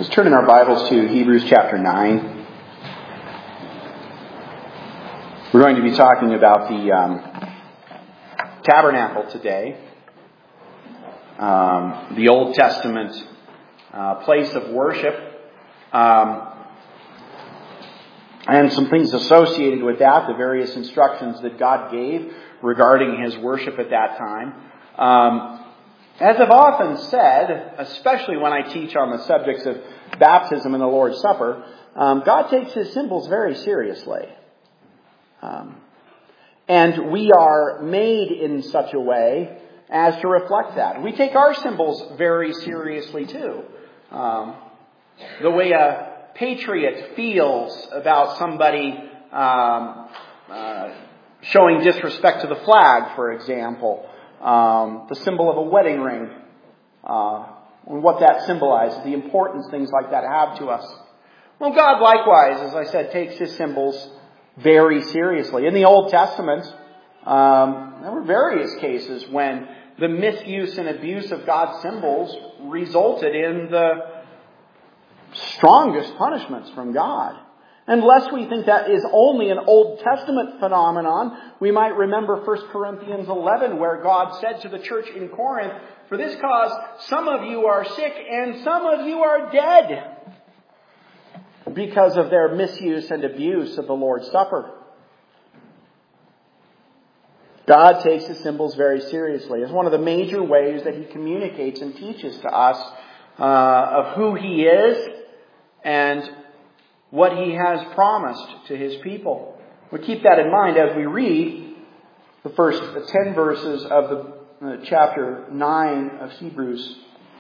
Let's turn in our Bibles to Hebrews chapter 9. We're going to be talking about the tabernacle today. The Old Testament place of worship. And some things associated with that, the various instructions that God gave regarding His worship at that time. As I've often said, especially when I teach on the subjects of baptism and the Lord's Supper, God takes His symbols very seriously. And we are made in such a way as to reflect that. We take our symbols very seriously too. The way a patriot feels about somebody showing disrespect to the flag, for example. The symbol of a wedding ring, and what that symbolizes, the importance things like that have to us. Well, God likewise, as I said, takes His symbols very seriously. In the Old Testament, there were various cases when the misuse and abuse of God's symbols resulted in the strongest punishments from God. Unless we think that is only an Old Testament phenomenon, we might remember 1 Corinthians 11, where God said to the church in Corinth, "For this cause, some of you are sick and some of you are dead," because of their misuse and abuse of the Lord's Supper. God takes His symbols very seriously. It's one of the major ways that He communicates and teaches to us of who He is and what He has promised to His people. We keep that in mind as we read the first 10 verses of the chapter 9 of Hebrews.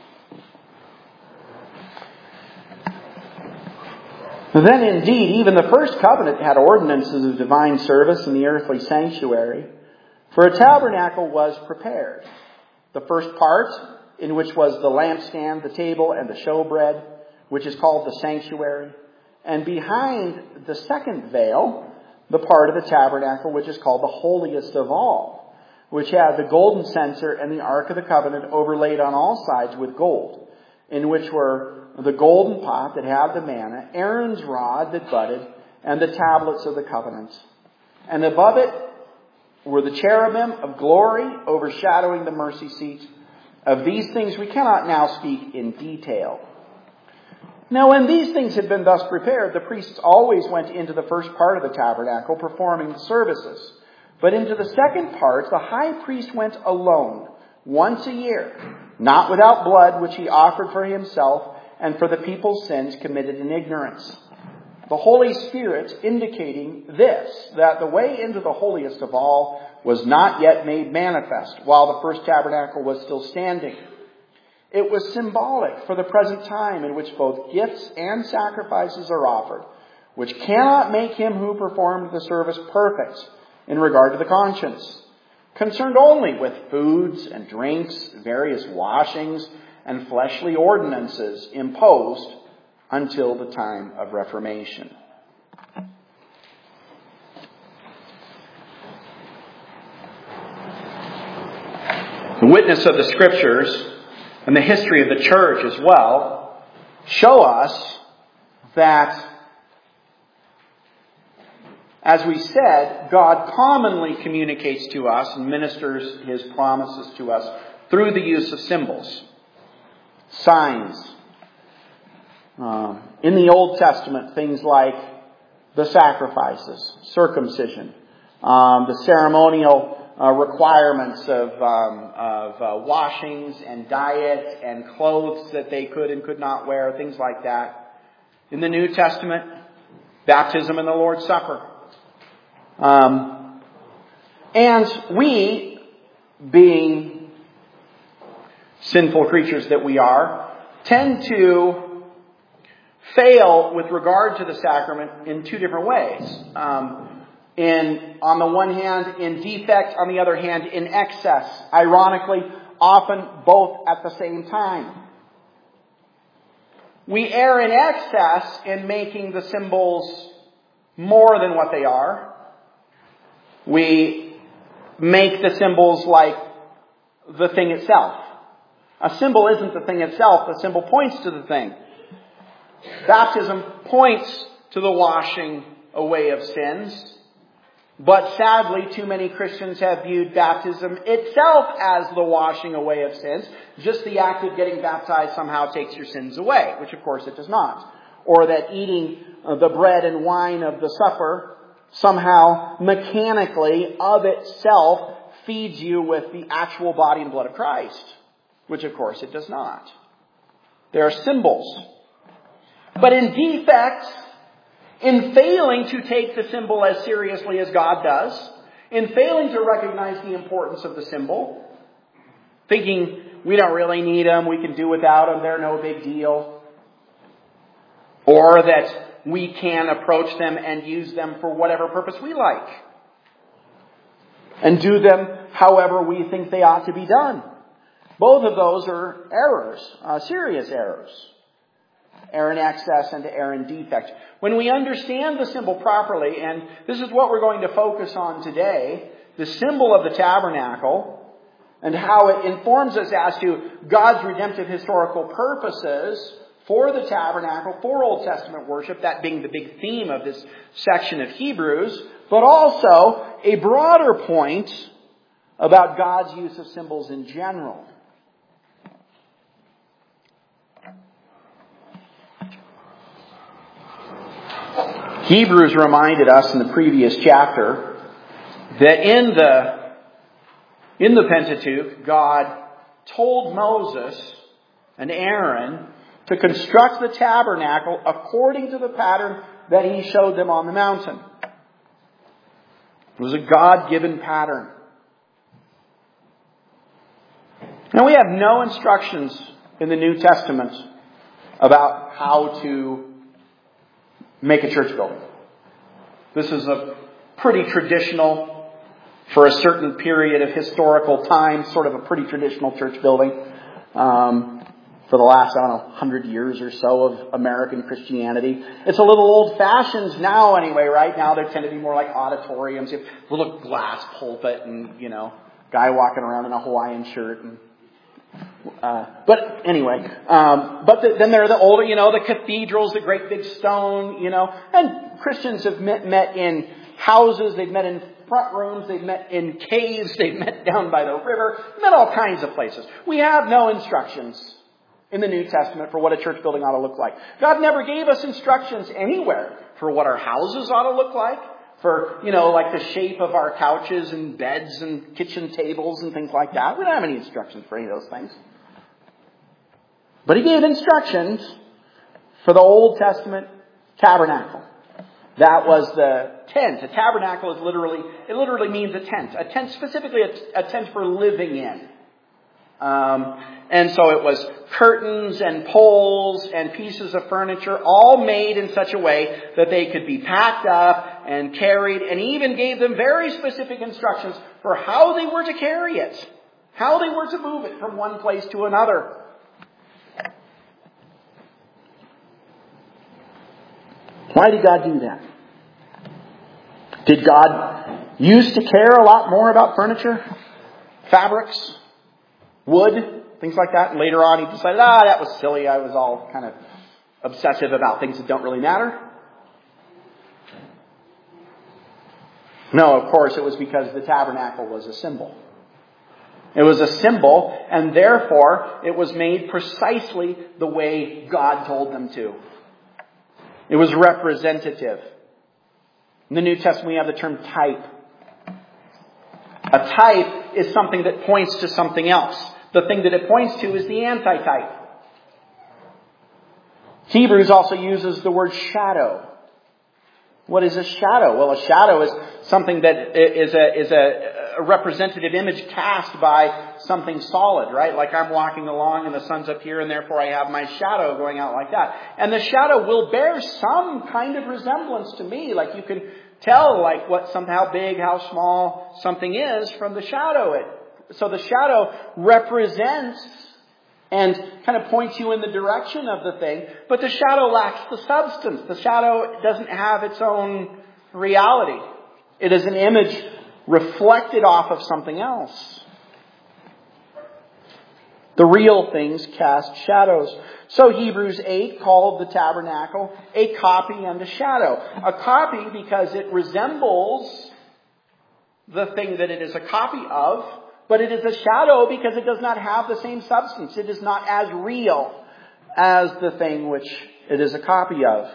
Then indeed, even the first covenant had ordinances of divine service in the earthly sanctuary, for a tabernacle was prepared. The first part, in which was the lampstand, the table, and the showbread, which is called the sanctuary. And behind the second veil, the part of the tabernacle which is called the holiest of all, which had the golden censer and the ark of the covenant overlaid on all sides with gold, in which were the golden pot that had the manna, Aaron's rod that budded, and the tablets of the covenant. And above it were the cherubim of glory overshadowing the mercy seat. Of these things we cannot now speak in detail. Now, when these things had been thus prepared, the priests always went into the first part of the tabernacle, performing the services. But into the second part, the high priest went alone, once a year, not without blood, which he offered for himself and for the people's sins committed in ignorance. The Holy Spirit indicating this, that the way into the holiest of all was not yet made manifest, while the first tabernacle was still standing. It was symbolic for the present time in which both gifts and sacrifices are offered, which cannot make him who performed the service perfect in regard to the conscience, concerned only with foods and drinks, various washings, and fleshly ordinances imposed until the time of Reformation. The witness of the Scriptures and the history of the church as well show us that, as we said, God commonly communicates to us and ministers His promises to us through the use of symbols, signs. In the Old Testament, things like the sacrifices, circumcision, the ceremonial requirements of washings and diet and clothes that they could and could not wear, things like that. In the New Testament, baptism and the Lord's Supper. And we, being sinful creatures that we are, tend to fail with regard to the sacrament in two different ways. On the one hand, in defect, on the other hand, in excess. Ironically, often both at the same time. We err in excess in making the symbols more than what they are. We make the symbols like the thing itself. A symbol isn't the thing itself. The symbol points to the thing. Baptism points to the washing away of sins. But sadly, too many Christians have viewed baptism itself as the washing away of sins. Just the act of getting baptized somehow takes your sins away, which of course it does not. Or that eating the bread and wine of the supper somehow mechanically of itself feeds you with the actual body and blood of Christ, which of course it does not. There are symbols. But in defect, in failing to take the symbol as seriously as God does, in failing to recognize the importance of the symbol, thinking we don't really need them, we can do without them, they're no big deal, or that we can approach them and use them for whatever purpose we like, and do them however we think they ought to be done. Both of those are errors, serious errors. Error in excess and error in defect. When we understand the symbol properly, and this is what we're going to focus on today, the symbol of the tabernacle, and how it informs us as to God's redemptive historical purposes for the tabernacle, for Old Testament worship, that being the big theme of this section of Hebrews, but also a broader point about God's use of symbols in general. Hebrews reminded us in the previous chapter that in the Pentateuch, God told Moses and Aaron to construct the tabernacle according to the pattern that he showed them on the mountain. It was a God-given pattern. Now we have no instructions in the New Testament about how to make a church building. This is a pretty traditional, for a certain period of historical time, sort of a pretty traditional church building for the last, 100 years or so of American Christianity. It's a little old-fashioned now anyway, right? Now they tend to be more like auditoriums. You have a little glass pulpit and, guy walking around in a Hawaiian shirt and but anyway, then there are the older, the cathedrals, the great big stone, and Christians have met in houses, they've met in front rooms, they've met in caves, they've met down by the river, met all kinds of places. We have no instructions in the New Testament for what a church building ought to look like. God never gave us instructions anywhere for what our houses ought to look like, for, like the shape of our couches and beds and kitchen tables and things like that. We don't have any instructions for any of those things. But he gave instructions for the Old Testament tabernacle. That was the tent. A tabernacle is literally means a tent. A tent, specifically a tent for living in. And so it was curtains and poles and pieces of furniture, all made in such a way that they could be packed up and carried, and he even gave them very specific instructions for how they were to carry it, how they were to move it from one place to another. Why did God do that? Did God used to care a lot more about furniture, fabrics, wood, things like that? And later on he decided, that was silly. I was all kind of obsessive about things that don't really matter. No, of course, it was because the tabernacle was a symbol. It was a symbol, and therefore it was made precisely the way God told them to. It was representative. In the New Testament we have the term type. A type is something that points to something else. The thing that it points to is the antitype. Hebrews also uses the word shadow. What is a shadow? Well, a shadow is something that is a representative image cast by something solid, right? Like I'm walking along and the sun's up here and therefore I have my shadow going out like that. And the shadow will bear some kind of resemblance to me. Like you can tell how big, how small something is from the shadow. So the shadow represents and kind of points you in the direction of the thing, but the shadow lacks the substance. The shadow doesn't have its own reality. It is an image reflected off of something else. The real things cast shadows. So Hebrews 8 called the tabernacle a copy and a shadow. A copy because it resembles the thing that it is a copy of, but it is a shadow because it does not have the same substance. It is not as real as the thing which it is a copy of.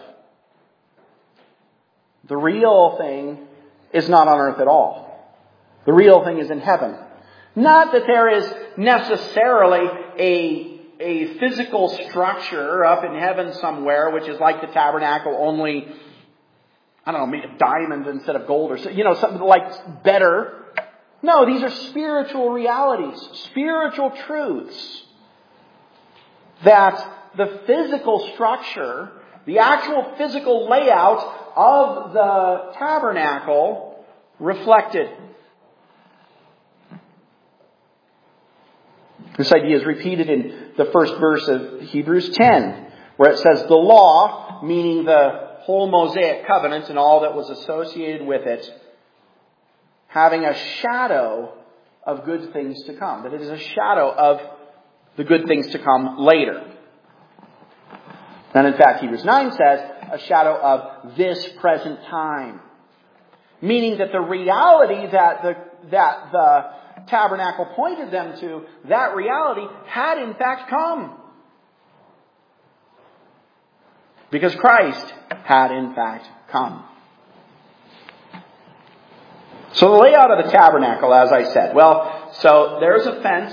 The real thing is not on earth at all. The real thing is in heaven. Not that there is necessarily a physical structure up in heaven somewhere, which is like the tabernacle, only, I don't know, made of diamond instead of gold or something like better. No, these are spiritual realities, spiritual truths that the physical structure, the actual physical layout of the tabernacle reflected. This idea is repeated in the first verse of Hebrews 10, where it says the law, meaning the whole Mosaic covenant and all that was associated with it, having a shadow of good things to come. That it is a shadow of the good things to come later. And in fact, Hebrews 9 says a shadow of this present time. Meaning that the reality that the tabernacle pointed them to, that reality had in fact come. Because Christ had in fact come. So the layout of the tabernacle, as I said, so there's a fence,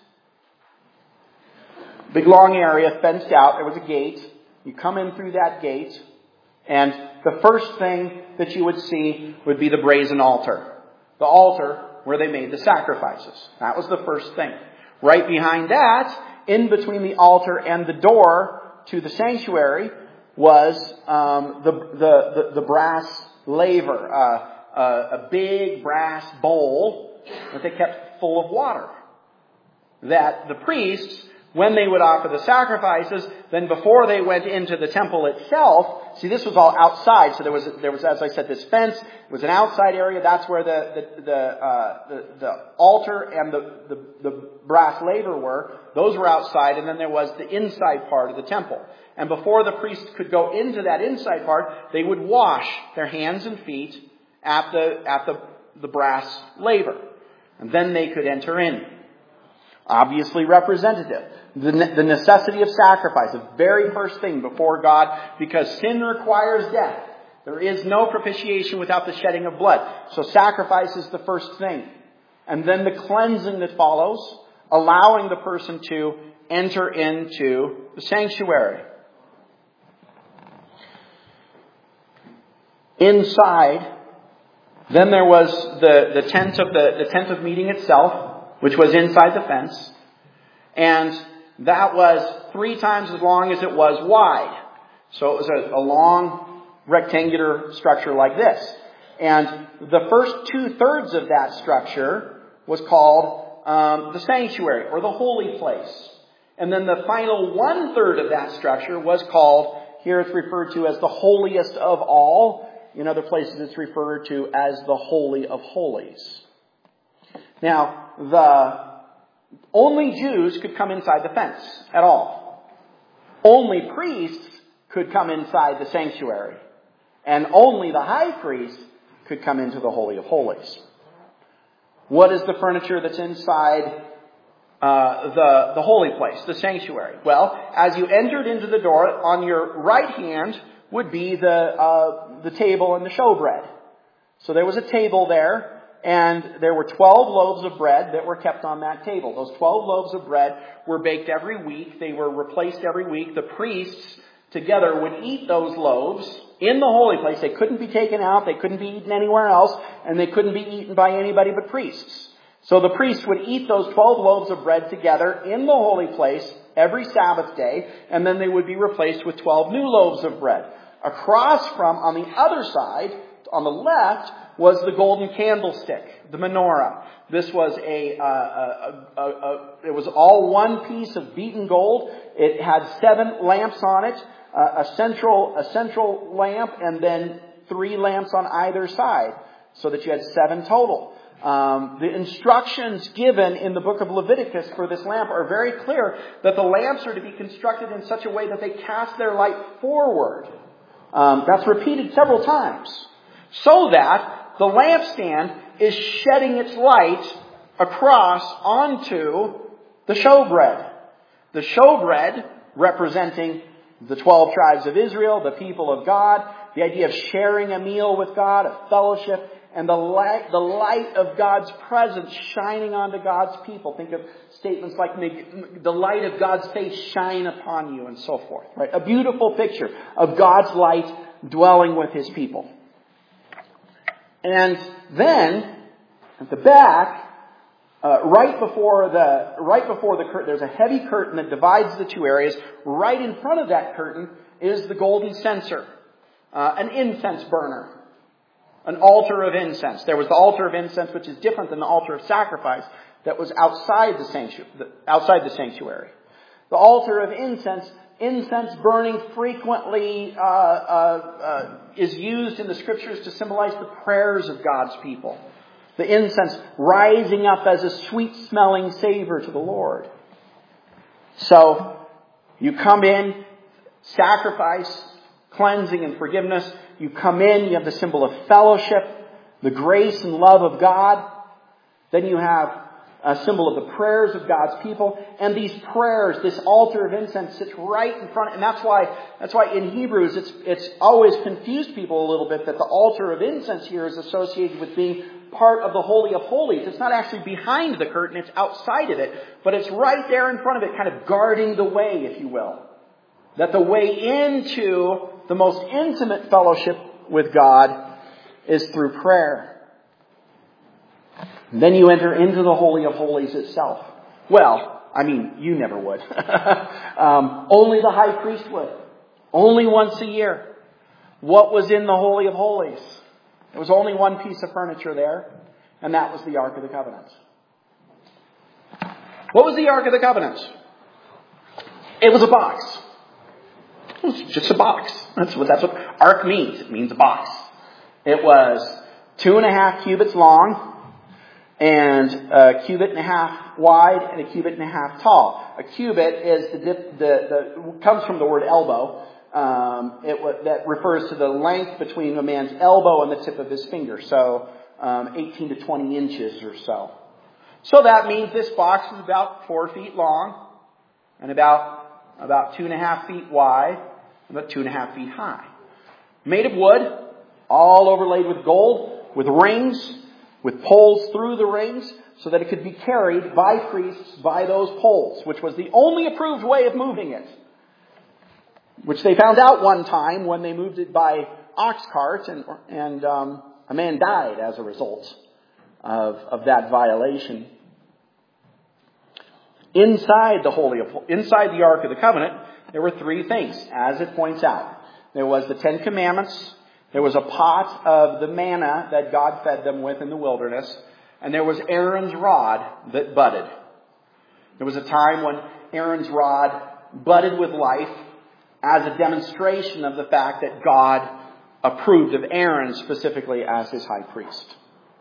big long area fenced out. There was a gate. You come in through that gate, and the first thing that you would see would be the brazen altar. The altar where they made the sacrifices. That was the first thing. Right behind that, in between the altar and the door to the sanctuary, was the brass laver, a big brass bowl that they kept full of water. That the priests, when they would offer the sacrifices, then before they went into the temple itself, see, this was all outside. So there was, as I said, this fence. It was an outside area. That's where the altar and the brass laver were. Those were outside, and then there was the inside part of the temple. And before the priest could go into that inside part, they would wash their hands and feet at the brass laver, and then they could enter in. Obviously representative. The necessity of sacrifice, the very first thing before God, because sin requires death. There is no propitiation without the shedding of blood. So sacrifice is the first thing. And then the cleansing that follows, allowing the person to enter into the sanctuary. Inside, then there was the tent of meeting itself, which was inside the fence. And that was 3 times as long as it was wide. So it was a long rectangular structure like this. And the first 2/3 of that structure was called the sanctuary, or the holy place. And then the final 1/3 of that structure was called, here it's referred to as the holiest of all. In other places it's referred to as the Holy of Holies. Now, only Jews could come inside the fence at all. Only priests could come inside the sanctuary. And only the high priest could come into the Holy of Holies. What is the furniture that's inside the holy place, the sanctuary? Well, as you entered into the door, on your right hand would be the table and the showbread. So there was a table there. And there were 12 loaves of bread that were kept on that table. Those 12 loaves of bread were baked every week. They were replaced every week. The priests together would eat those loaves in the holy place. They couldn't be taken out. They couldn't be eaten anywhere else. And they couldn't be eaten by anybody but priests. So the priests would eat those 12 loaves of bread together in the holy place every Sabbath day. And then they would be replaced with 12 new loaves of bread. Across from, on the other side, on the left, was the golden candlestick, the menorah. This was it was all one piece of beaten gold. It had 7 lamps on it, a central lamp, and then 3 lamps on either side, so that you had 7 total. The instructions given in the book of Leviticus for this lamp are very clear that the lamps are to be constructed in such a way that they cast their light forward. That's repeated several times. So that the lampstand is shedding its light across onto the showbread. The showbread representing the 12 tribes of Israel, the people of God, the idea of sharing a meal with God, a fellowship, and the light of God's presence shining onto God's people. Think of statements like, "May the light of God's face shine upon you," and so forth. Right? A beautiful picture of God's light dwelling with His people. And then, at the back, right before the curtain, there's a heavy curtain that divides the two areas. Right in front of that curtain is the golden censer, an incense burner, an altar of incense. There was the altar of incense, which is different than the altar of sacrifice, that was outside the sanctuary. The altar of incense burning frequently is used in the Scriptures to symbolize the prayers of God's people. The incense rising up as a sweet-smelling savor to the Lord. So, you come in, sacrifice, cleansing and forgiveness. You come in, you have the symbol of fellowship, the grace and love of God. Then you have a symbol of the prayers of God's people. And these prayers, this altar of incense sits right in front. And that's why in Hebrews it's always confused people a little bit that the altar of incense here is associated with being part of the Holy of Holies. It's not actually behind the curtain, it's outside of it. But it's right there in front of it, kind of guarding the way, if you will. That the way into the most intimate fellowship with God is through prayer. And then you enter into the Holy of Holies itself. Well, I mean, you never would. Only the high priest would. Only once a year. What was in the Holy of Holies? There was only one piece of furniture there, and that was the Ark of the Covenant. What was the Ark of the Covenant? It was a box. It was just a box. That's what Ark means. It means a box. It was 2.5 cubits long, and a cubit and a half wide, and a cubit and a half tall. A cubit is comes from the word elbow. That refers to the length between a man's elbow and the tip of his finger. So 18 to 20 inches or so. So that means this box is about 4 feet long and about 2.5 feet wide, about 2.5 feet high. Made of wood, all overlaid with gold, with rings, with poles through the rings, so that it could be carried by priests by those poles, which was the only approved way of moving it. Which they found out one time when they moved it by ox cart, and a man died as a result of that violation. Inside the Ark of the Covenant, there were 3 things, as it points out. There was the 10 Commandments, there was a pot of the manna that God fed them with in the wilderness, and there was Aaron's rod that budded. There was a time when Aaron's rod budded with life, as a demonstration of the fact that God approved of Aaron specifically as his high priest.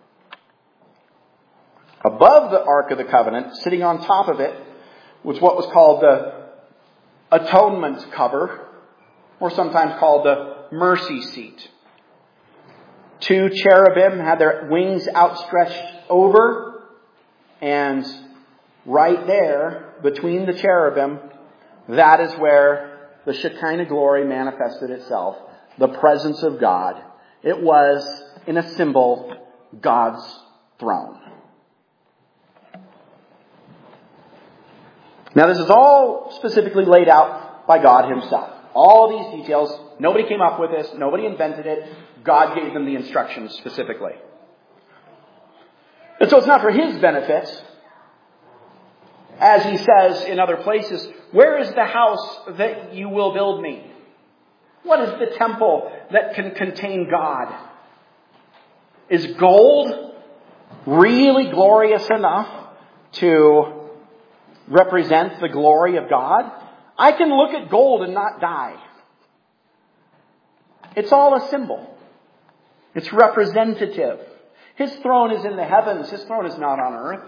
Above the Ark of the Covenant, sitting on top of it, was what was called the atonement cover, or sometimes called the mercy seat. 2 cherubim had their wings outstretched over, and right there, between the cherubim, that is where the Shekinah glory manifested itself, the presence of God. It was, in a symbol, God's throne. Now this is all specifically laid out by God Himself. All these details, nobody came up with this, nobody invented it. God gave them the instructions specifically. And so it's not for His benefit. As He says in other places, where is the house that you will build me? What is the temple that can contain God? Is gold really glorious enough to represent the glory of God? I can look at gold and not die. It's all a symbol. It's representative. His throne is in the heavens. His throne is not on earth.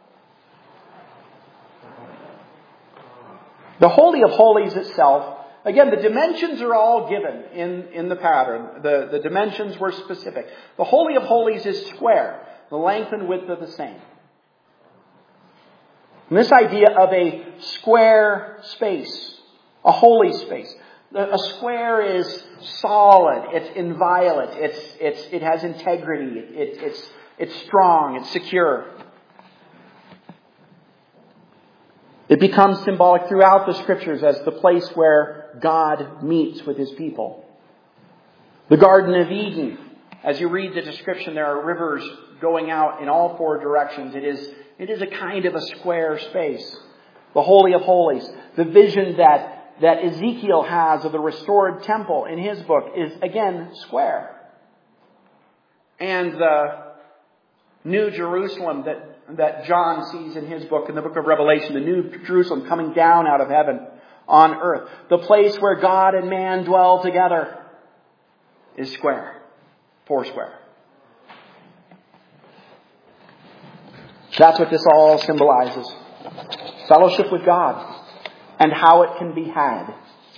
The Holy of Holies itself, again, the dimensions are all given in the pattern. The dimensions were specific. The Holy of Holies is square. The length and width are the same. And this idea of a square space, a holy space. A square is solid. It's inviolate. It has integrity. It's strong. It's secure. It becomes symbolic throughout the Scriptures as the place where God meets with His people. The Garden of Eden, as you read the description, there are rivers going out in all four directions. It is a kind of a square space. The Holy of Holies, the vision that Ezekiel has of the restored temple in his book is, again, square. And the New Jerusalem that John sees in his book, in the book of Revelation, the New Jerusalem coming down out of heaven on earth. The place where God and man dwell together is square. Foursquare. That's what this all symbolizes. Fellowship with God and how it can be had.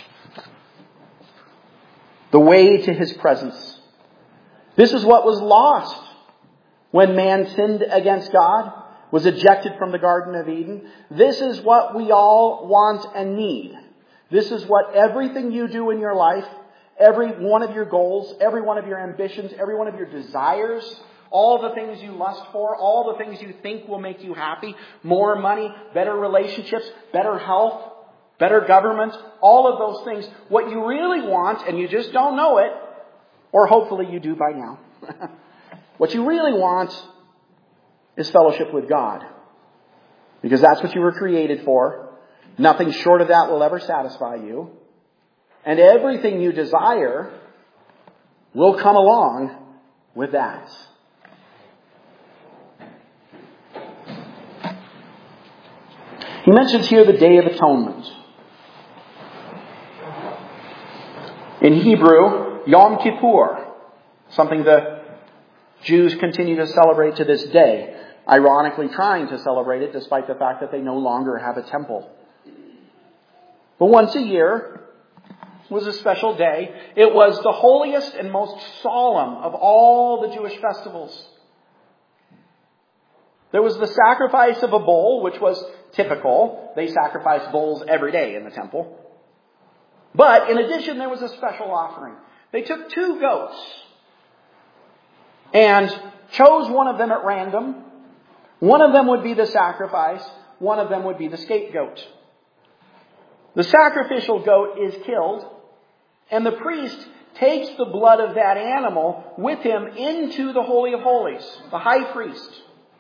The way to His presence. This is what was lost when man sinned against God, was ejected from the Garden of Eden. This is what we all want and need. This is what everything you do in your life, every one of your goals, every one of your ambitions, every one of your desires, all the things you lust for, all the things you think will make you happy, more money, better relationships, better health, better government, all of those things, what you really want, and you just don't know it, or hopefully you do by now. What you really want is fellowship with God. Because that's what you were created for. Nothing short of that will ever satisfy you. And everything you desire will come along with that. He mentions here the Day of Atonement. In Hebrew, Yom Kippur, something the Jews continue to celebrate to this day, ironically trying to celebrate it despite the fact that they no longer have a temple. But once a year was a special day. It was the holiest and most solemn of all the Jewish festivals. There was the sacrifice of a bull, which was typical. They sacrificed bulls every day in the temple. But in addition, there was a special offering. They took 2 goats and chose one of them at random. One of them would be the sacrifice. One of them would be the scapegoat. The sacrificial goat is killed, and the priest takes the blood of that animal with him into the Holy of Holies, the high priest.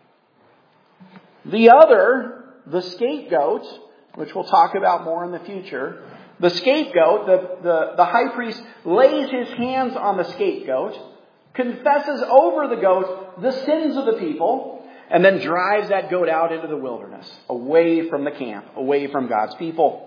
The other, the scapegoat, which we'll talk about more in the future, the scapegoat, the high priest lays his hands on the scapegoat, confesses over the goat the sins of the people, and then drives that goat out into the wilderness, away from the camp, away from God's people.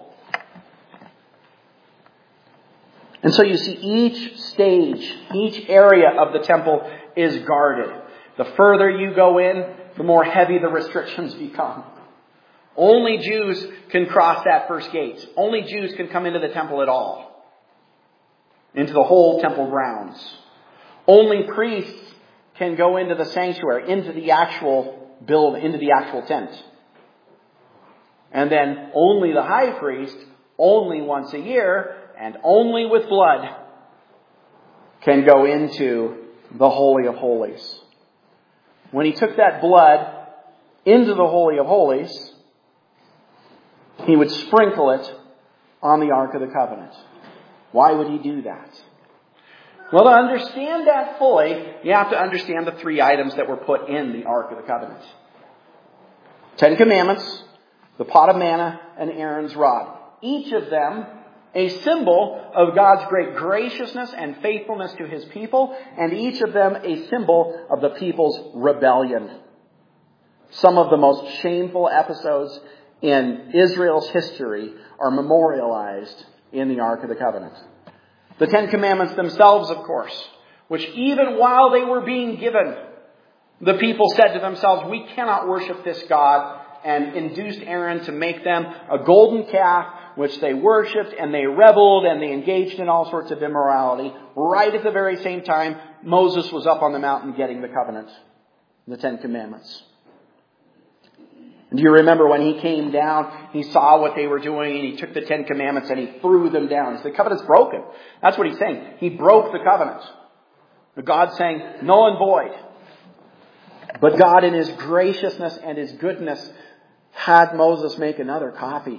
And so you see each stage, each area of the temple is guarded. The further you go in, the more heavy the restrictions become. Only Jews can cross that first gate. Only Jews can come into the temple at all. Into the whole temple grounds. Only priests can go into the sanctuary, into the actual tent. And then only the high priest, only once a year, and only with blood, can go into the Holy of Holies. When he took that blood into the Holy of Holies, he would sprinkle it on the Ark of the Covenant. Why would he do that? Well, to understand that fully, you have to understand the 3 items that were put in the Ark of the Covenant. 10 Commandments, the pot of manna, and Aaron's rod. Each of them a symbol of God's great graciousness and faithfulness to His people, and each of them a symbol of the people's rebellion. Some of the most shameful episodes in Israel's history are memorialized in the Ark of the Covenant. The 10 Commandments themselves, of course, which even while they were being given, the people said to themselves, we cannot worship this God, and induced Aaron to make them a golden calf, which they worshipped, and they rebelled, and they engaged in all sorts of immorality. Right at the very same time, Moses was up on the mountain getting the covenant, the 10 Commandments. And do you remember when he came down, he saw what they were doing, and he took the 10 Commandments and he threw them down. He said, the covenant's broken. That's what he's saying. He broke the covenant. But God's saying, null and void. But God, in His graciousness and His goodness, had Moses make another copy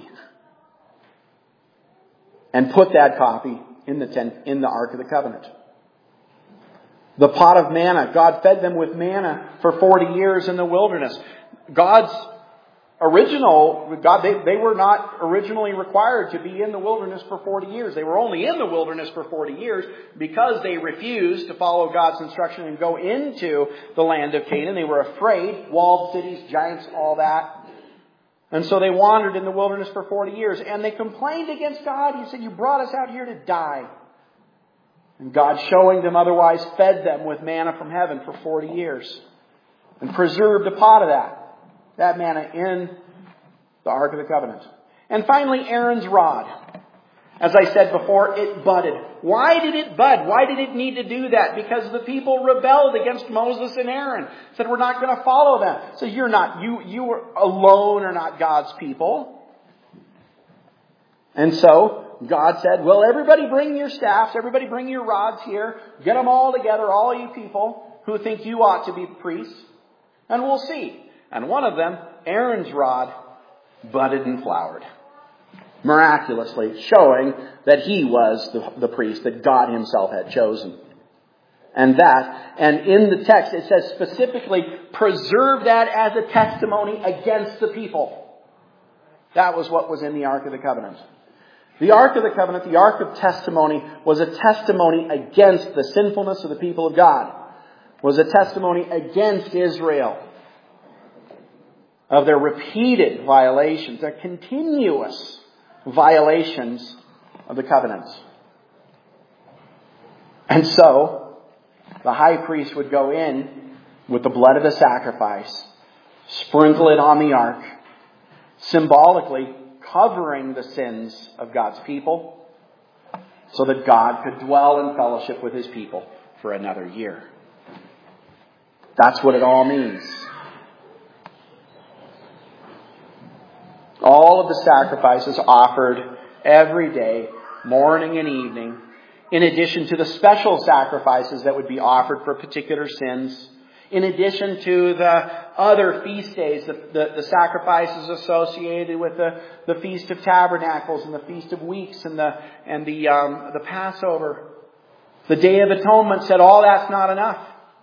and put that copy in the Ark of the Covenant. The pot of manna, God fed them with manna for 40 years in the wilderness. They were not originally required to be in the wilderness for 40 years. They were only in the wilderness for 40 years because they refused to follow God's instruction and go into the land of Canaan. They were afraid, walled cities, giants, all that. And so they wandered in the wilderness for 40 years. And they complained against God. He said, you brought us out here to die. And God, showing them otherwise, fed them with manna from heaven for 40 years. And preserved a pot of that manna in the Ark of the Covenant. And finally, Aaron's rod. As I said before, it budded. Why did it bud? Why did it need to do that? Because the people rebelled against Moses and Aaron. Said, we're not going to follow them. So you alone are not God's people. And so God said, well, everybody bring your staffs. Everybody bring your rods here. Get them all together, all you people who think you ought to be priests. And we'll see. And one of them, Aaron's rod, budded and flowered. Miraculously, showing that he was the priest that God Himself had chosen. And in the text it says specifically, preserve that as a testimony against the people. That was what was in the Ark of the Covenant. The Ark of the Covenant, the Ark of Testimony, was a testimony against the sinfulness of the people of God. Was a testimony against Israel. Of their repeated violations, their continuous violations of the covenants. And so, the high priest would go in with the blood of the sacrifice, sprinkle it on the ark, symbolically covering the sins of God's people, so that God could dwell in fellowship with His people for another year. That's what it all means. All of the sacrifices offered every day, morning and evening, in addition to the special sacrifices that would be offered for particular sins, in addition to the other feast days, the sacrifices associated with the Feast of Tabernacles and the Feast of Weeks and the Passover. The Day of Atonement said all that's not enough.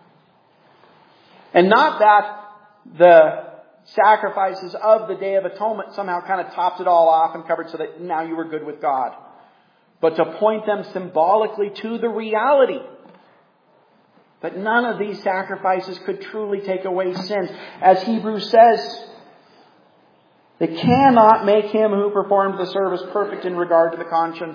And not that the sacrifices of the Day of Atonement somehow kind of topped it all off and covered so that now you were good with God. But to point them symbolically to the reality that none of these sacrifices could truly take away sins. As Hebrews says, they cannot make him who performed the service perfect in regard to the conscience.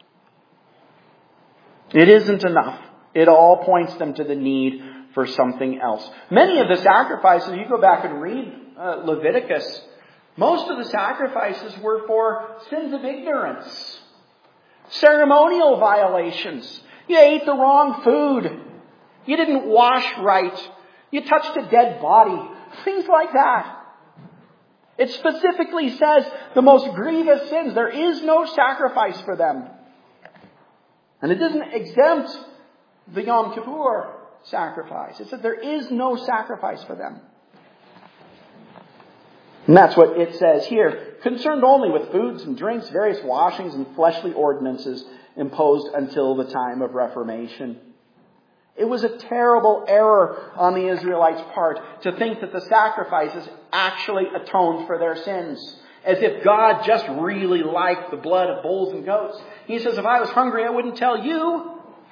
It isn't enough. It all points them to the need for something else. Many of the sacrifices, you go back and read Leviticus, most of the sacrifices were for sins of ignorance, ceremonial violations. You ate the wrong food. You didn't wash right. You touched a dead body. Things like that. It specifically says the most grievous sins, there is no sacrifice for them. And it doesn't exempt the Yom Kippur sacrifice. It said there is no sacrifice for them. And that's what it says here. Concerned only with foods and drinks, various washings and fleshly ordinances imposed until the time of Reformation. It was a terrible error on the Israelites' part to think that the sacrifices actually atoned for their sins. As if God just really liked the blood of bulls and goats. He says, if I was hungry, I wouldn't tell you.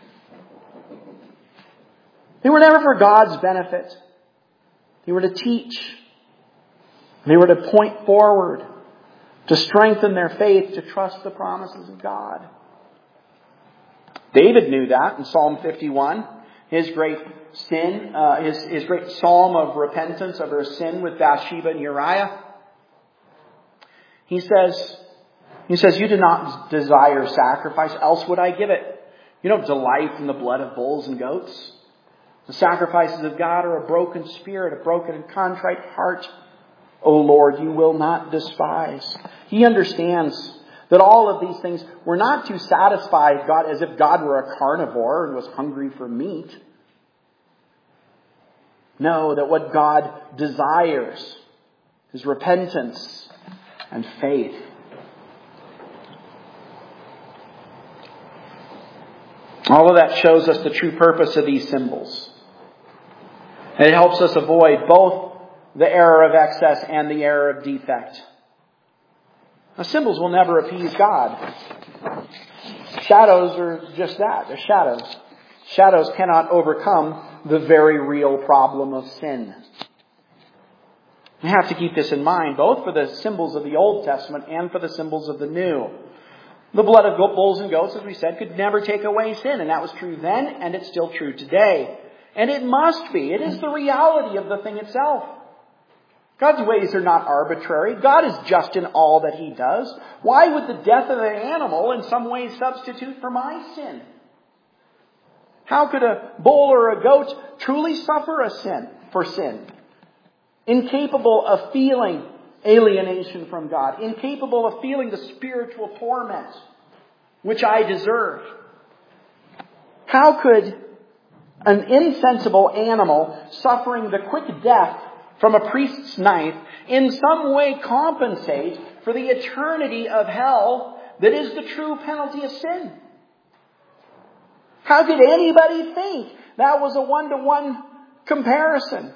They were never for God's benefit. They were to teach. They were to point forward, to strengthen their faith, to trust the promises of God. David knew that in Psalm 51. his great sin, his great psalm of repentance of her sin with Bathsheba and Uriah. He says, you do not desire sacrifice, else would I give it. You don't delight in the blood of bulls and goats. The sacrifices of God are a broken spirit, a broken and contrite heart. O Lord, you will not despise. He understands that all of these things were not to satisfy God as if God were a carnivore and was hungry for meat. No, that what God desires is repentance and faith. All of that shows us the true purpose of these symbols. And it helps us avoid both the error of excess and the error of defect. Now, symbols will never appease God. Shadows are just that. They're shadows. Shadows cannot overcome the very real problem of sin. We have to keep this in mind, both for the symbols of the Old Testament and for the symbols of the New. The blood of bulls and goats, as we said, could never take away sin. And that was true then, and it's still true today. And it must be. It is the reality of the thing itself. God's ways are not arbitrary. God is just in all that He does. Why would the death of an animal in some way substitute for my sin? How could a bull or a goat truly suffer for sin? Incapable of feeling alienation from God. Incapable of feeling the spiritual torment which I deserve. How could an insensible animal suffering the quick death from a priest's knife in some way compensate for the eternity of hell that is the true penalty of sin? How could anybody think that was a one-to-one comparison?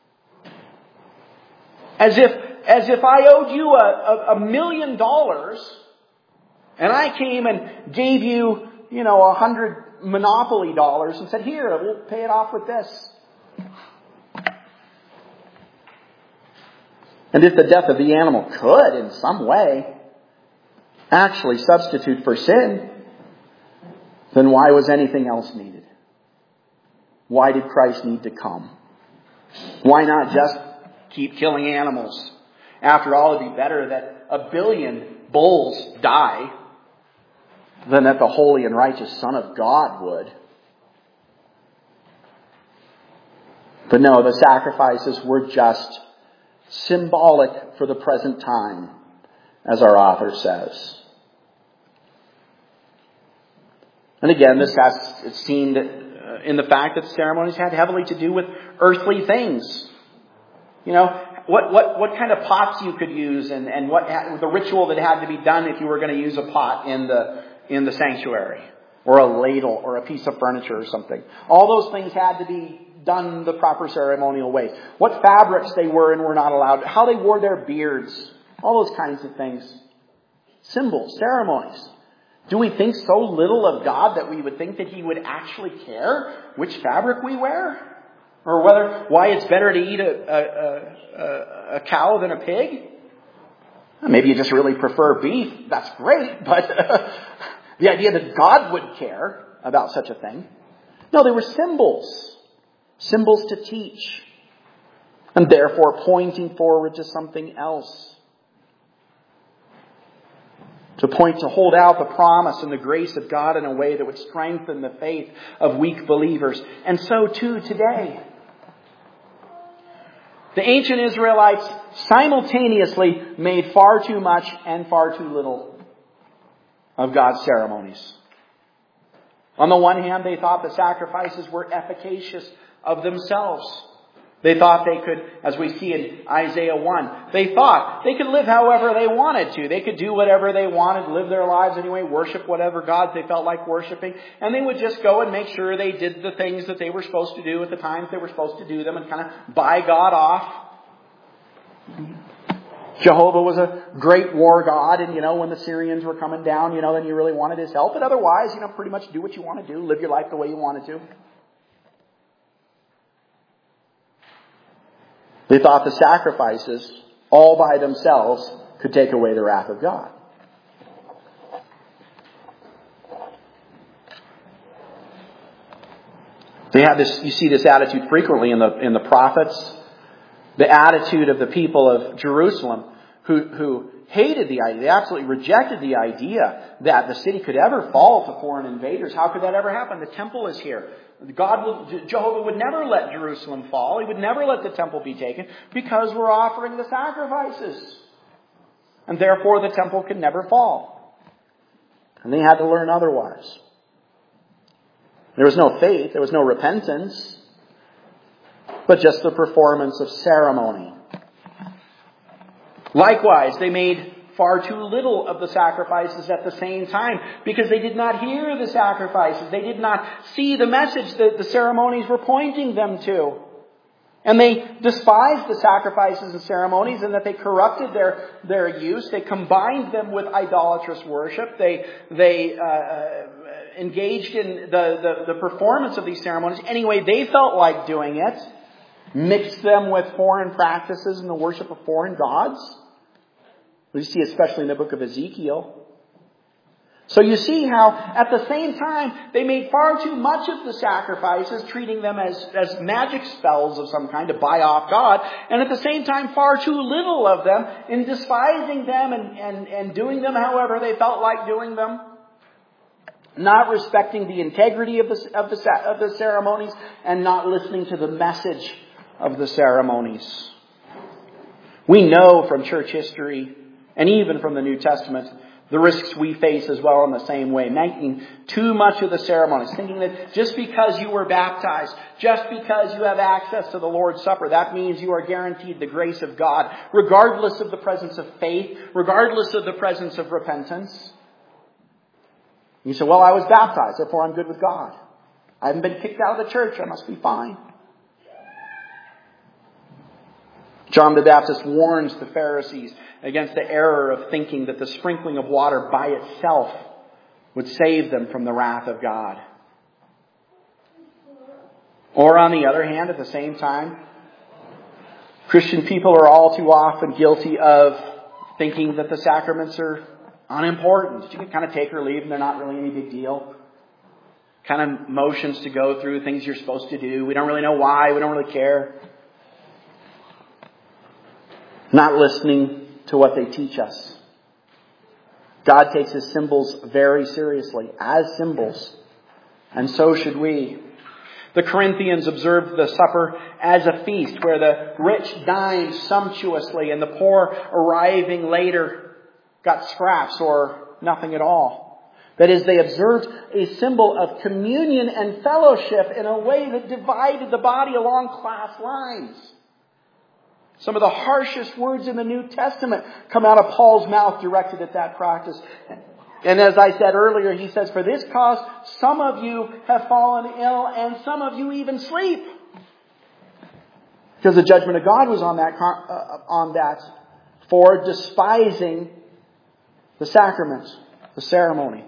As if I owed you $1 million and I came and gave you, 100 Monopoly dollars and said, here, we'll pay it off with this. And if the death of the animal could, in some way, actually substitute for sin, then why was anything else needed? Why did Christ need to come? Why not just keep killing animals? After all, it'd be better that 1 billion bulls die than that the holy and righteous Son of God would. But no, the sacrifices were just symbolic for the present time, as our author says. And again, this is seen in the fact that ceremonies had heavily to do with earthly things. What kind of pots you could use and what the ritual that had to be done if you were going to use a pot in the sanctuary, or a ladle or a piece of furniture or something. All those things had to be done the proper ceremonial way. What fabrics they were and were not allowed, how they wore their beards, all those kinds of things. Symbols, ceremonies. Do we think so little of God that we would think that He would actually care which fabric we wear? Or why it's better to eat a cow than a pig? Maybe you just really prefer beef. That's great. But the idea that God would care about such a thing. No, they were symbols. Symbols to teach. And therefore pointing forward to something else. To hold out the promise and the grace of God in a way that would strengthen the faith of weak believers. And so too today. The ancient Israelites simultaneously made far too much and far too little of God's ceremonies. On the one hand, they thought the sacrifices were efficacious of themselves. They thought they could, as we see in Isaiah 1, they thought they could live however they wanted to. They could do whatever they wanted, live their lives anyway, worship whatever gods they felt like worshiping. And they would just go and make sure they did the things that they were supposed to do at the times they were supposed to do them and kind of buy God off. Jehovah was a great war god, and when the Syrians were coming down, then you really wanted His help. But otherwise, pretty much do what you want to do, live your life the way you wanted to. They thought the sacrifices, all by themselves, could take away the wrath of God. They have this. You see this attitude frequently in the prophets. The attitude of the people of Jerusalem who hated the idea. They absolutely rejected the idea that the city could ever fall to foreign invaders. How could that ever happen? The temple is here. Jehovah would never let Jerusalem fall. He would never let the temple be taken because we're offering the sacrifices. And therefore the temple could never fall. And they had to learn otherwise. There was no faith. There was no repentance. But just the performance of ceremony. Likewise, they made far too little of the sacrifices at the same time because they did not hear the sacrifices. They did not see the message that the ceremonies were pointing them to. And they despised the sacrifices and ceremonies, and that they corrupted their use. They combined them with idolatrous worship. They engaged in the performance of these ceremonies any way they felt like doing it. Mixed them with foreign practices and the worship of foreign gods. We see especially in the book of Ezekiel. So you see how at the same time they made far too much of the sacrifices, treating them as magic spells of some kind to buy off God, and at the same time far too little of them in despising them and doing them however they felt like doing them. Not respecting the integrity of the ceremonies and not listening to the message of the ceremonies. We know from church history and even from the New Testament the risks we face as well in the same way. Making too much of the ceremonies. Thinking that just because you were baptized, just because you have access to the Lord's Supper, that means you are guaranteed the grace of God, regardless of the presence of faith, regardless of the presence of repentance. You say, well, I was baptized, therefore I'm good with God. I haven't been kicked out of the church, I must be fine. John the Baptist warns the Pharisees against the error of thinking that the sprinkling of water by itself would save them from the wrath of God. Or on the other hand, at the same time, Christian people are all too often guilty of thinking that the sacraments are unimportant. You can kind of take or leave and they're not really any big deal. Kind of motions to go through, things you're supposed to do. We don't really know why. We don't really care. Not listening to what they teach us. God takes His symbols very seriously, as symbols. And so should we. The Corinthians observed the supper as a feast, where the rich dined sumptuously and the poor, arriving later, got scraps or nothing at all. That is, they observed a symbol of communion and fellowship in a way that divided the body along class lines. Some of the harshest words in the New Testament come out of Paul's mouth directed at that practice. And as I said earlier, he says, for this cause some of you have fallen ill and some of you even sleep. Because the judgment of God was on that for despising the sacraments, the ceremony.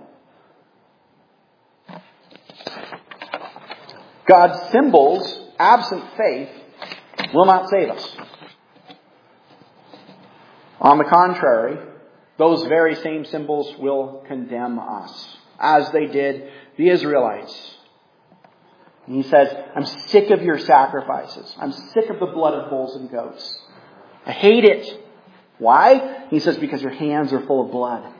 God's symbols, absent faith, will not save us. On the contrary, those very same symbols will condemn us, as they did the Israelites. And he says, I'm sick of your sacrifices. I'm sick of the blood of bulls and goats. I hate it. Why? He says, because your hands are full of blood.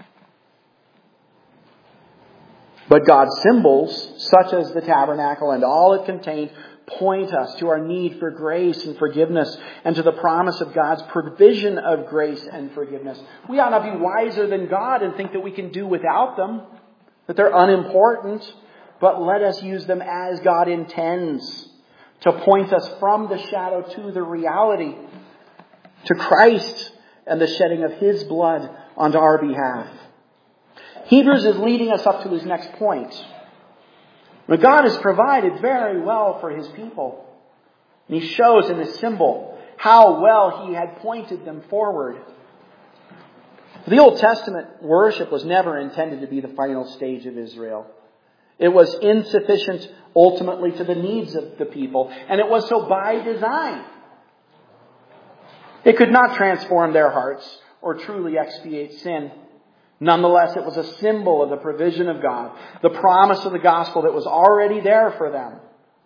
But God's symbols, such as the tabernacle and all it contained, point us to our need for grace and forgiveness and to the promise of God's provision of grace and forgiveness. We ought not be wiser than God and think that we can do without them, that they're unimportant, but let us use them as God intends, to point us from the shadow to the reality, to Christ and the shedding of His blood on our behalf. Hebrews is leading us up to his next point. But God has provided very well for His people. And He shows in this symbol how well He had pointed them forward. The Old Testament worship was never intended to be the final stage of Israel. It was insufficient ultimately to the needs of the people. And it was so by design. It could not transform their hearts or truly expiate sin. Nonetheless, it was a symbol of the provision of God, the promise of the gospel that was already there for them.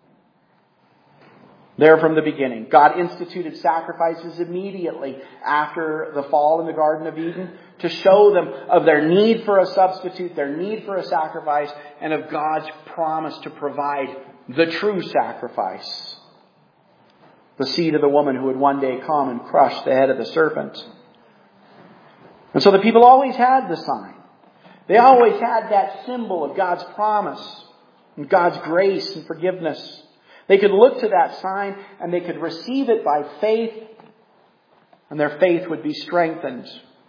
There from the beginning, God instituted sacrifices immediately after the fall in the Garden of Eden to show them of their need for a substitute, their need for a sacrifice, and of God's promise to provide the true sacrifice. The seed of the woman who would one day come and crush the head of the serpent. And so the people always had the sign. They always had that symbol of God's promise and God's grace and forgiveness. They could look to that sign and they could receive it by faith, and their faith would be strengthened.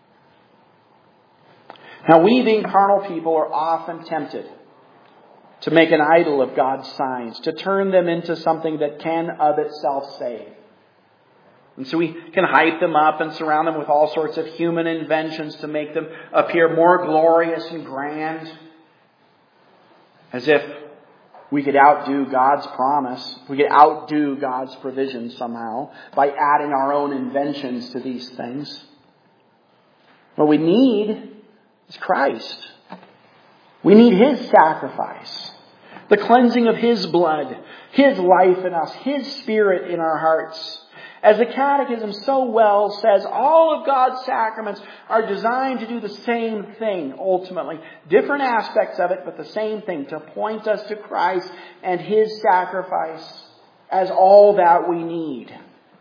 Now, we being carnal people are often tempted to make an idol of God's signs, to turn them into something that can of itself save. And so we can hype them up and surround them with all sorts of human inventions to make them appear more glorious and grand, as if we could outdo God's promise. We could outdo God's provision somehow by adding our own inventions to these things. What we need is Christ. We need His sacrifice, the cleansing of His blood, His life in us, His Spirit in our hearts. As the Catechism so well says, all of God's sacraments are designed to do the same thing, ultimately. Different aspects of it, but the same thing, to point us to Christ and His sacrifice as all that we need.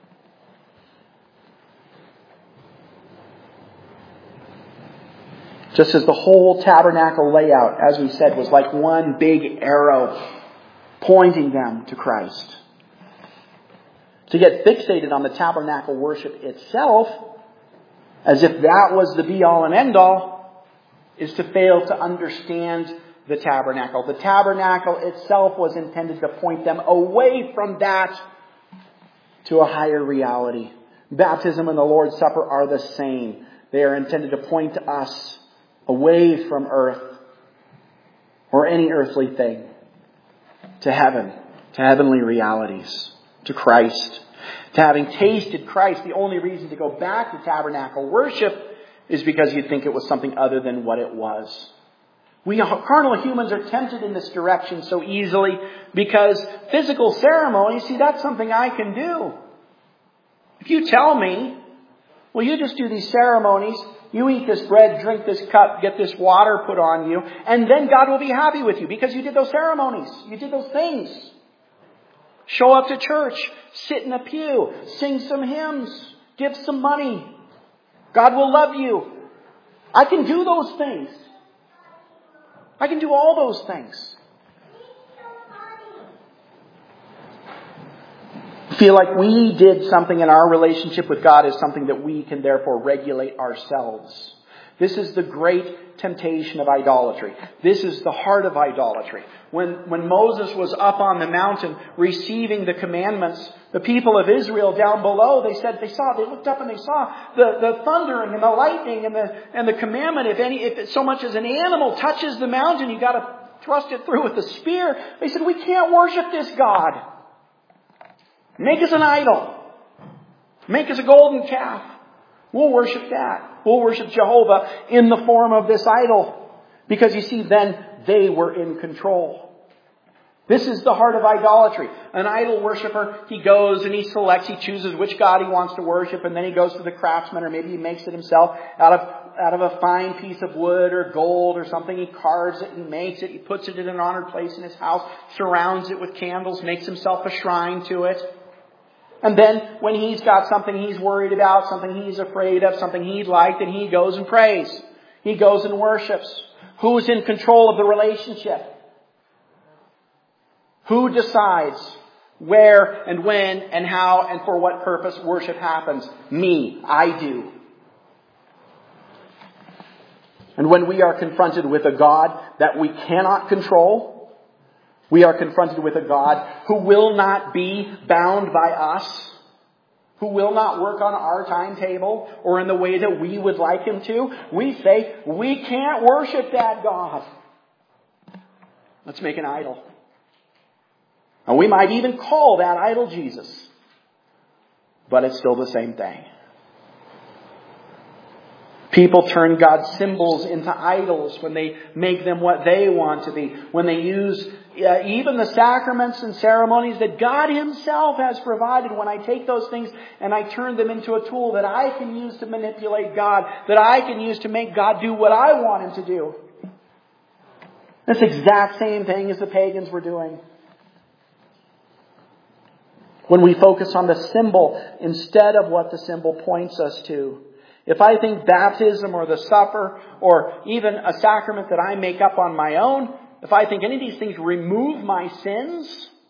Just as the whole tabernacle layout, as we said, was like one big arrow pointing them to Christ. To get fixated on the tabernacle worship itself, as if that was the be-all and end-all, is to fail to understand the tabernacle. The tabernacle itself was intended to point them away from that to a higher reality. Baptism and the Lord's Supper are the same. They are intended to point us away from earth or any earthly thing to heaven, to heavenly realities, to Christ. To having tasted Christ, the only reason to go back to tabernacle worship is because you think it was something other than what it was. We carnal humans are tempted in this direction so easily because physical ceremony, see, that's something I can do. If you tell me, well, you just do these ceremonies, you eat this bread, drink this cup, get this water put on you, and then God will be happy with you because you did those ceremonies. You did those things. Show up to church, sit in a pew, sing some hymns, give some money. God will love you. I can do those things. I can do all those things. Feel like we did something in our relationship with God is something that we can therefore regulate ourselves. This is the great temptation of idolatry. This is the heart of idolatry. When Moses was up on the mountain receiving the commandments, the people of Israel down below, they looked up and they saw the thundering and the lightning and the commandment, if so much as an animal touches the mountain, you got to thrust it through with a spear. They said, we can't worship this God. Make us an idol. Make us a golden calf. We'll worship that. We'll worship Jehovah in the form of this idol. Because you see, then they were in control. This is the heart of idolatry. An idol worshiper, he goes and he selects, he chooses which God he wants to worship, and then he goes to the craftsman, or maybe he makes it himself out of a fine piece of wood or gold or something. He carves it, he makes it, he puts it in an honored place in his house, surrounds it with candles, makes himself a shrine to it. And then when he's got something he's worried about, something he's afraid of, something he'd like, then he goes and prays. He goes and worships. Who's in control of the relationship? Who decides where and when and how and for what purpose worship happens? Me. I do. And when we are confronted with a God that we cannot control, we are confronted with a God who will not be bound by us, who will not work on our timetable or in the way that we would like Him to. We say, we can't worship that God. Let's make an idol. And we might even call that idol Jesus. But it's still the same thing. People turn God's symbols into idols when they make them what they want to be. When they use even the sacraments and ceremonies that God Himself has provided. When I take those things and I turn them into a tool that I can use to manipulate God. That I can use to make God do what I want Him to do. That's the exact same thing as the pagans were doing. When we focus on the symbol instead of what the symbol points us to. If I think baptism or the supper or even a sacrament that I make up on my own, if I think any of these things remove my sins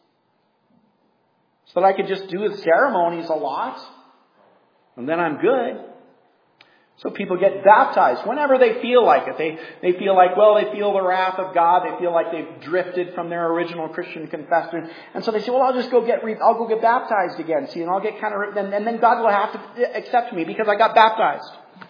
so that I could just do the ceremonies a lot, and then I'm good. So people get baptized whenever they feel like it. They feel like, they feel the wrath of God. They feel like they've drifted from their original Christian confession. And so they say, I'll go get baptized again. See, and I'll get and then God will have to accept me because I got baptized.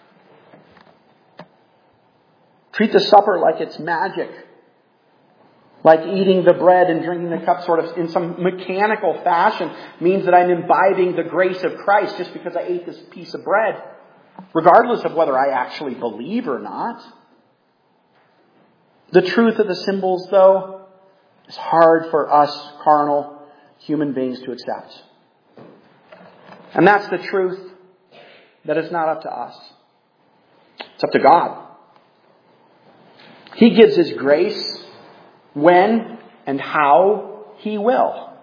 Treat the supper like it's magic. Like eating the bread and drinking the cup sort of in some mechanical fashion means that I'm imbibing the grace of Christ just because I ate this piece of bread. Regardless of whether I actually believe or not. The truth of the symbols, though, is hard for us carnal human beings to accept. And that's the truth that is not up to us. It's up to God. He gives His grace when and how He will.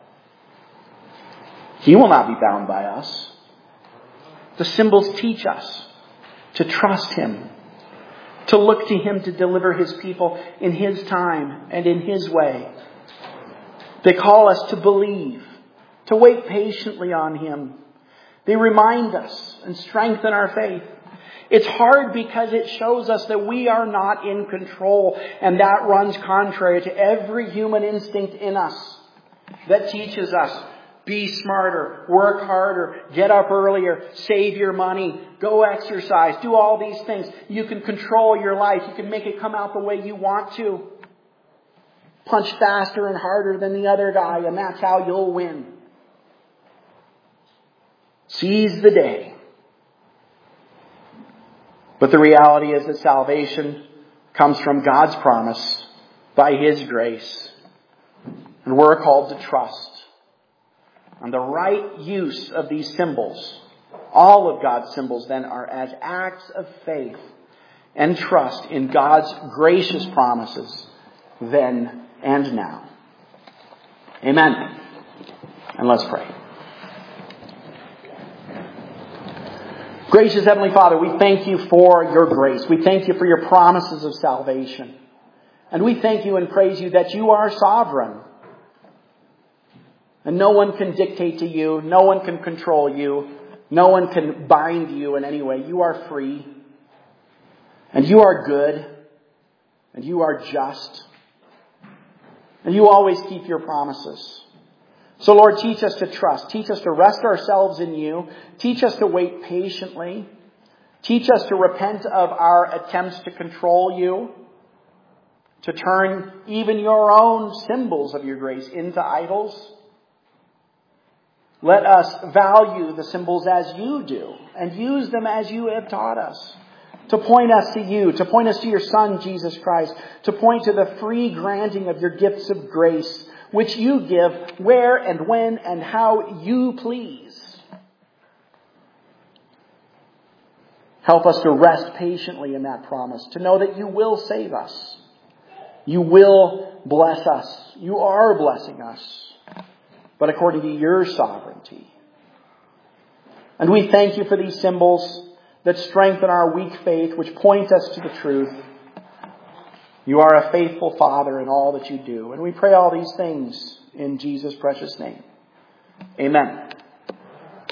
He will not be bound by us. The symbols teach us to trust Him, to look to Him to deliver His people in His time and in His way. They call us to believe, to wait patiently on Him. They remind us and strengthen our faith. It's hard because it shows us that we are not in control, and that runs contrary to every human instinct in us that teaches us be smarter, work harder, get up earlier, save your money, go exercise, do all these things. You can control your life. You can make it come out the way you want to. Punch faster and harder than the other guy, and that's how you'll win. Seize the day. But the reality is that salvation comes from God's promise by His grace. And we're called to trust. And the right use of these symbols, all of God's symbols then, are as acts of faith and trust in God's gracious promises then and now. Amen. And let's pray. Gracious Heavenly Father, we thank You for Your grace. We thank You for Your promises of salvation. And we thank You and praise You that You are sovereign. And no one can dictate to You. No one can control You. No one can bind You in any way. You are free. And You are good. And You are just. And You always keep Your promises. So Lord, teach us to trust. Teach us to rest ourselves in You. Teach us to wait patiently. Teach us to repent of our attempts to control You. To turn even Your own symbols of Your grace into idols. Let us value the symbols as You do and use them as You have taught us. To point us to You, to point us to Your Son, Jesus Christ, to point to the free granting of Your gifts of grace, which You give where and when and how You please. Help us to rest patiently in that promise, to know that You will save us. You will bless us. You are blessing us. But according to Your sovereignty. And we thank You for these symbols that strengthen our weak faith, which point us to the truth. You are a faithful Father in all that You do. And we pray all these things in Jesus' precious name. Amen.